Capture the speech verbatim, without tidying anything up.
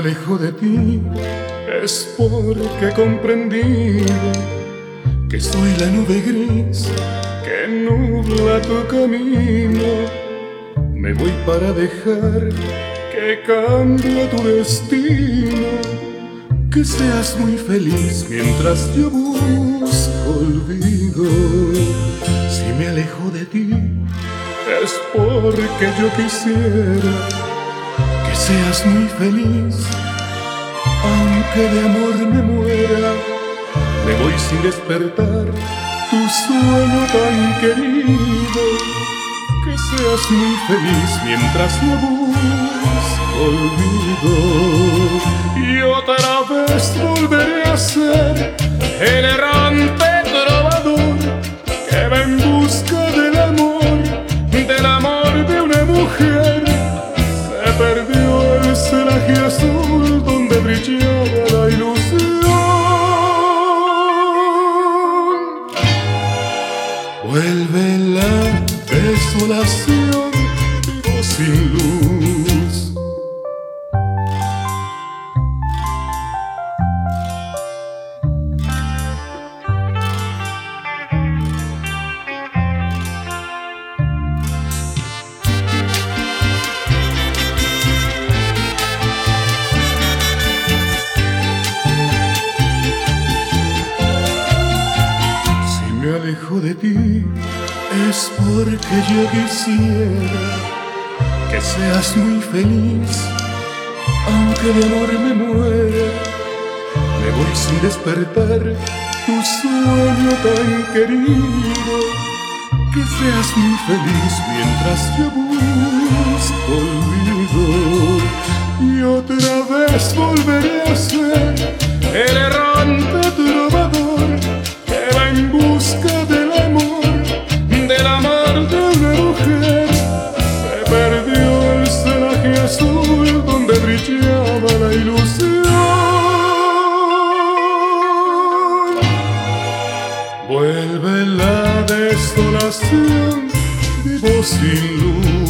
alejo de ti es porque he comprendido que soy la nube gris que nubla tu camino. Me voy para dejar que cambie tu destino, que seas muy feliz mientras yo busco olvido. Si me alejo de ti es porque yo quisiera que seas muy feliz, aunque de amor me muera. Me voy sin despertar tu sueño tan querido, que seas muy feliz mientras yo busco olvido. Y otra vez volveré a ser el errante trovador que va en busca del amor, del amor de una mujer. Se perdió el celaje azul donde brillaba la ilusión. Vuelve la desolación, vivo sin luz. Si me alejo de ti es porque yo quisiera que seas muy feliz, aunque de amor me muera. Me voy sin despertar tu sueño tan querido, que seas muy feliz mientras yo busco olvido. Y otra vez volveré a ser el errante trovador que va en busca del amor, del amor de una mujer. Se perdió el celaje azul donde brillaba la ilusión. Vuelve la desolación, vivo sin luz.